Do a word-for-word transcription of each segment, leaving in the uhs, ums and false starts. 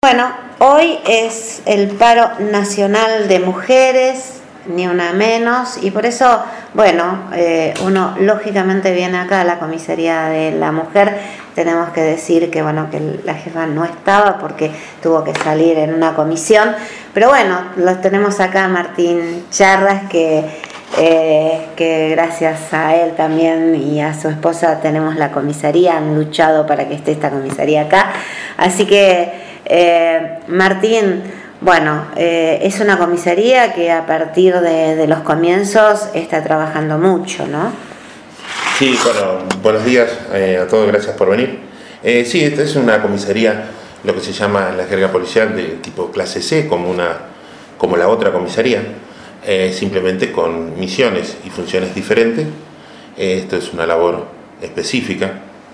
Bueno, hoy es el paro nacional de mujeres, ni una menos, y por eso, bueno, eh, uno lógicamente viene acá a la comisaría de la mujer. Tenemos que decir que, bueno, que la jefa no estaba porque tuvo que salir en una comisión, pero bueno, los tenemos acá, Martín Charras, que, eh, que gracias a él también y a su esposa tenemos la comisaría, han luchado para que esté esta comisaría acá, así que Eh, Martín, bueno, eh, es una comisaría que a partir de, de los comienzos está trabajando mucho, ¿no? Sí, bueno, buenos días eh, a todos, gracias por venir. Eh, sí, esta es una comisaría, lo que se llama en la jerga policial de tipo clase C, como, una, como la otra comisaría, eh, simplemente con misiones y funciones diferentes. Eh, esto es una labor específica.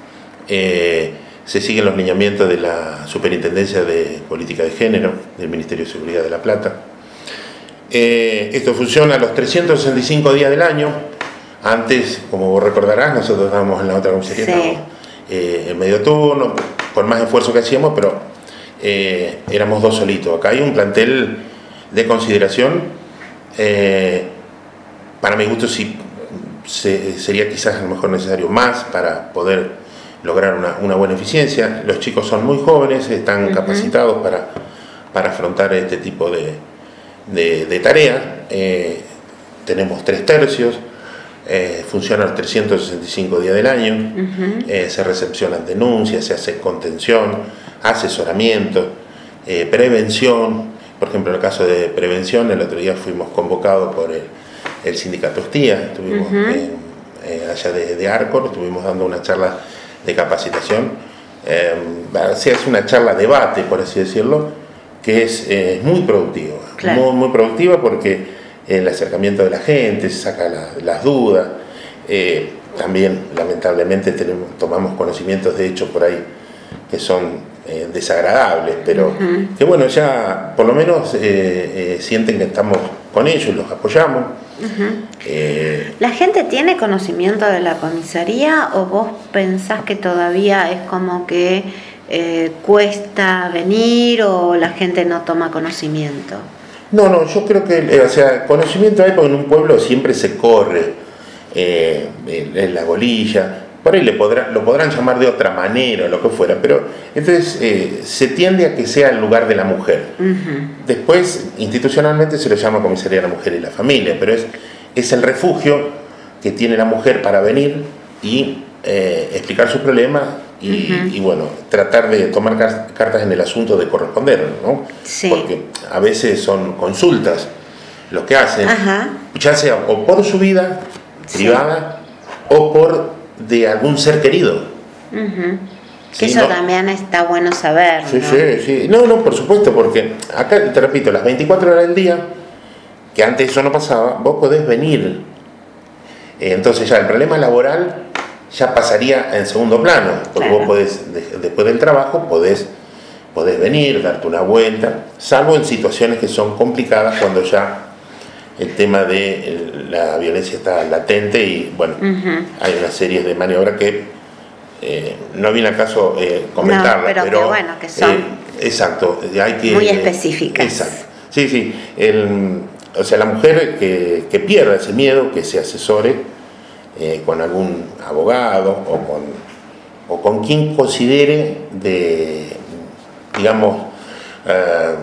Eh, Se siguen los lineamientos de la Superintendencia de Política de Género del Ministerio de Seguridad de La Plata. Eh, esto funciona los trescientos sesenta y cinco días del año. Antes, como vos recordarás, nosotros estábamos en la otra comisaría, sí. estábamos eh, en medio turno, por más esfuerzo que hacíamos, pero eh, éramos dos solitos. Acá hay un plantel de consideración. Eh, para mi gusto, sí, se, sería quizás a lo mejor necesario más para poder lograr una, una buena eficiencia. Los chicos son muy jóvenes, están uh-huh. capacitados para, para afrontar este tipo de, de, de tareas. Eh, tenemos tres tercios, eh, funcionan los trescientos sesenta y cinco días del año, uh-huh. eh, se recepcionan denuncias, se hace contención, asesoramiento, eh, prevención. Por ejemplo, en el caso de prevención, el otro día fuimos convocados por el, el sindicato Estía, estuvimos uh-huh. en, eh, allá de, de Arcor, estuvimos dando una charla de capacitación, eh, se hace una charla debate, por así decirlo, que es eh, muy productiva, claro. muy, muy productiva porque el acercamiento de la gente, se saca la, las dudas, eh, también lamentablemente tenemos, tomamos conocimientos de hechos por ahí que son eh, desagradables, pero uh-huh. que bueno, ya por lo menos eh, eh, sienten que estamos con ellos, los apoyamos. Uh-huh. Eh, ¿La gente tiene conocimiento de la comisaría o vos pensás que todavía es como que eh, cuesta venir o la gente no toma conocimiento? No, no, yo creo que, eh, o sea, conocimiento hay porque en un pueblo siempre se corre, eh, en la bolilla, por ahí le podrá, lo podrán llamar de otra manera o lo que fuera, pero entonces eh, se tiende a que sea el lugar de la mujer. Uh-huh. Después, institucionalmente se lo llama Comisaría de la Mujer y la Familia, pero es, es el refugio que tiene la mujer para venir y eh, explicar sus problemas y, uh-huh. y, bueno, tratar de tomar cartas en el asunto de corresponder, ¿no? Sí. Porque a veces son consultas lo que hacen, uh-huh. ya sea o por su vida privada sí. o por de algún ser querido. Uh-huh. Que sí, eso ¿no? también está bueno saber. Sí, ¿no? sí, sí. No, no, por supuesto, porque acá, te repito, las veinticuatro horas del día, que antes eso no pasaba, vos podés venir. Eh, entonces ya el problema laboral ya pasaría en segundo plano, porque claro. vos podés, de, después del trabajo, podés, podés venir, darte una vuelta, salvo en situaciones que son complicadas cuando ya el tema de la violencia está latente y bueno, uh-huh. hay una serie de maniobras que eh, no viene al caso eh, comentarlas, no, pero, pero que bueno, que son eh, exacto, hay que, muy específicas. Eh, exacto, sí, sí, el, o sea, la mujer que, que pierda ese miedo, que se asesore eh, con algún abogado o con, o con quien considere de, digamos, uh,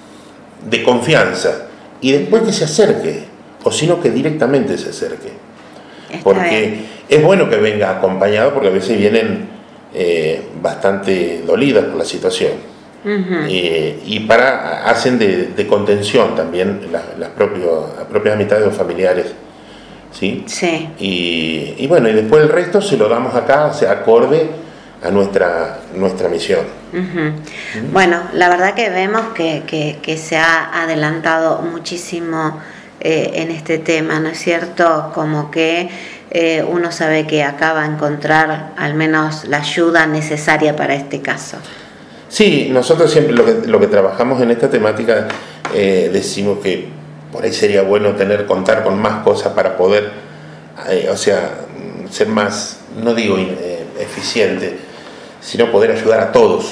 de confianza. Y después que se acerque, o sino que directamente se acerque. Está porque bien. Es bueno que venga acompañado, porque a veces vienen eh, bastante dolidas por la situación. Uh-huh. Eh, y para hacen de, de contención también las, las, propios, las propias amistades o familiares. ¿Sí? Sí. Y, y bueno, y después el resto se lo damos acá, se acorde a nuestra, nuestra misión. Uh-huh. Uh-huh. Bueno, la verdad que vemos que, que, que se ha adelantado muchísimo eh, en este tema, ¿no es cierto? Como que eh, uno sabe que acá va a encontrar al menos la ayuda necesaria para este caso. Sí, nosotros siempre lo que, lo que trabajamos en esta temática eh, decimos que por ahí sería bueno tener, contar con más cosas para poder, eh, o sea, ser más, no digo eh, eficiente, sino poder ayudar a todos,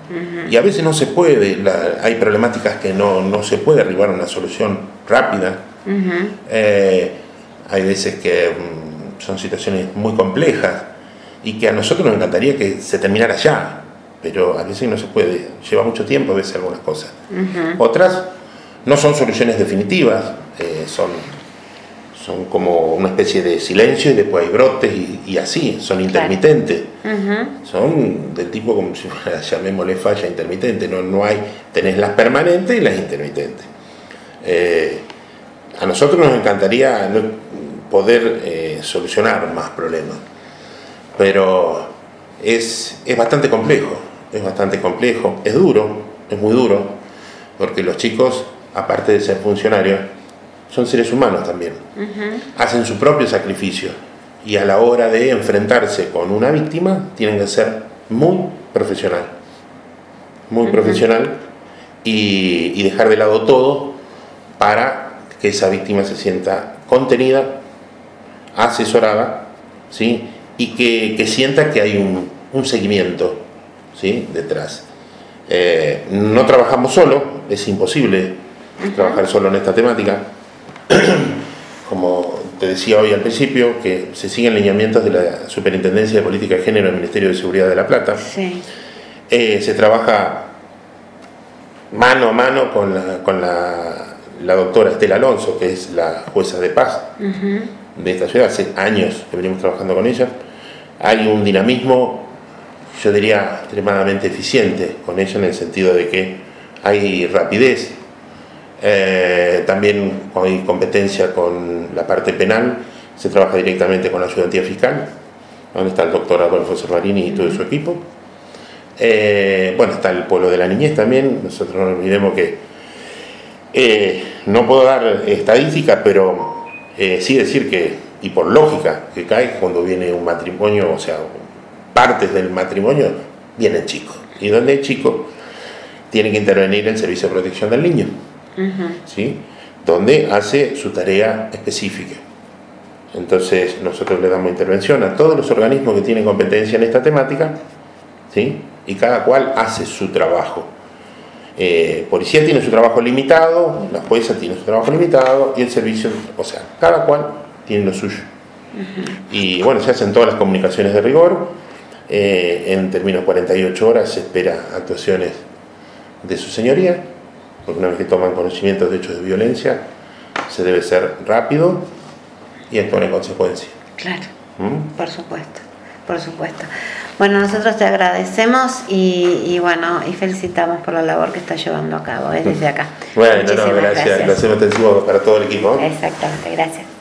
Uh-huh. Y a veces no se puede, la, hay problemáticas que no, no se puede arribar a una solución rápida. Uh-huh. Eh, hay veces que um, son situaciones muy complejas y que a nosotros nos encantaría que se terminara ya, pero a veces no se puede, lleva mucho tiempo a veces algunas cosas. Uh-huh. Otras no son soluciones definitivas, eh, son, son como una especie de silencio y después hay brotes y, y así, son intermitentes. Uh-huh. Son del tipo como si fuera, llamémosle falla intermitente, no, no hay, tenés las permanentes y las intermitentes. Eh, a nosotros nos encantaría poder eh, solucionar más problemas, pero es, es bastante complejo, es bastante complejo, es duro, es muy duro, porque los chicos, aparte de ser funcionarios, son seres humanos también, uh-huh. hacen su propio sacrificio y a la hora de enfrentarse con una víctima tienen que ser muy profesional, muy uh-huh. profesional y, y dejar de lado todo para que esa víctima se sienta contenida, asesorada, ¿sí? y que, que sienta que hay un, un seguimiento, ¿sí? detrás. Eh, no trabajamos solo, es imposible uh-huh. trabajar solo en esta temática. Como te decía hoy al principio, que se siguen lineamientos de la Superintendencia de Política de Género del Ministerio de Seguridad de La Plata. Sí. Eh, se trabaja mano a mano con la, con la, la doctora Estela Alonso, que es la jueza de paz uh-huh. de esta ciudad. Hace años que venimos trabajando con ella. Hay un dinamismo, yo diría, extremadamente eficiente con ella, en el sentido de que hay rapidez. Eh, también hay competencia con la parte penal, se trabaja directamente con la ayudantía fiscal, donde está el doctor Adolfo Cervarini y todo su equipo. Eh, bueno, está el pueblo de la niñez también. Nosotros no olvidemos que eh, no puedo dar estadísticas, pero eh, sí decir que, y por lógica, que cae cuando viene un matrimonio, o sea, partes del matrimonio vienen chicos, y donde hay chicos tiene que intervenir el Servicio de Protección del Niño. Uh-huh. ¿Sí? Donde hace su tarea específica. Entonces nosotros le damos intervención a todos los organismos que tienen competencia en esta temática, ¿sí? Y cada cual hace su trabajo. Eh, policía tiene su trabajo limitado, la jueza tiene su trabajo limitado y el servicio, o sea, cada cual tiene lo suyo. Uh-huh. Y bueno, se hacen todas las comunicaciones de rigor. Eh, en términos cuarenta y ocho horas se espera actuaciones de su señoría, porque una vez que toman conocimiento de hechos de violencia, se debe ser rápido y actuar en consecuencia. Claro, ¿Mm? por supuesto, por supuesto. Bueno, nosotros te agradecemos y, y bueno, y felicitamos por la labor que estás llevando a cabo, ¿eh? desde acá. Bueno, no, no, gracias, gracias. Lo hacemos extensivo para todo el equipo. Exactamente, gracias.